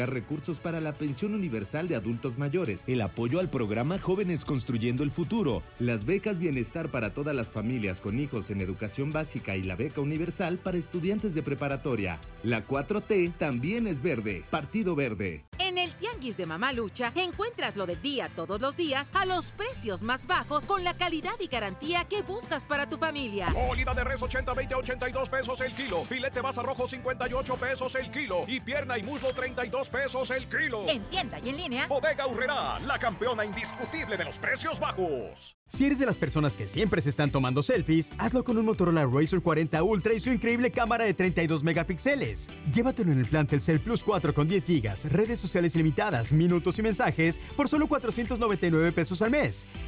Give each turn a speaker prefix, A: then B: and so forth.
A: recursos para la pensión universal de adultos mayores, el apoyo al programa Jóvenes Construyendo el Futuro, las becas bienestar para todas las familias con hijos en educación básica y la beca universal para estudiantes de preparatoria. La 4T también es verde. Partido Verde.
B: En el Tianguis de Mamalucha encuentras lo del día todos los días a los precios más bajos con la calidad y garantía que buscas para tu familia.
C: Molida de res 80-20 a 82 pesos el kilo. Filete basa rojo 58 pesos el kilo. Y pierna y muslo 32 pesos el kilo.
B: En tienda y en línea.
C: Bodega Aurrerá, la campeona indiscutible de los precios bajos.
D: Si eres de las personas que siempre se están tomando selfies, hazlo con un Motorola Razr 40 Ultra y su increíble cámara de 32 megapíxeles. Llévatelo en el plan Telcel Plus 4 con 10 gigas, redes sociales ilimitadas, minutos y mensajes por solo 499 pesos al mes.